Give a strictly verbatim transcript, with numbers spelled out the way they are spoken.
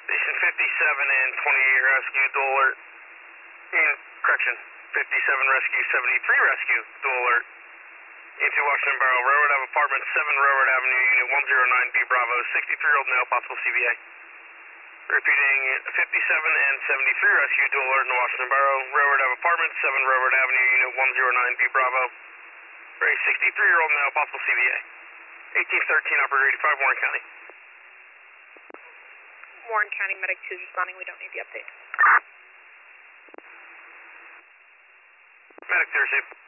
Station fifty-seven and twenty-eight rescue, dual alert. In correction, fifty-seven rescue, seventy-three rescue, dual alert. Into Washington Borough, Railroad Ave, Apartment seven, Railroad Avenue, Unit one oh nine B Bravo, sixty-three-year-old male, possible C V A. Repeating, fifty-seven and seventy-three rescue, dual alert in Washington Borough, Railroad Ave, Apartment seven, Railroad Avenue, Unit one oh nine B Bravo. For a sixty-three-year-old male, possible C V A. eighteen thirteen, operator eighty-five, Warren County. Warren County Medic two is responding, we don't need the update. Medic two, receive.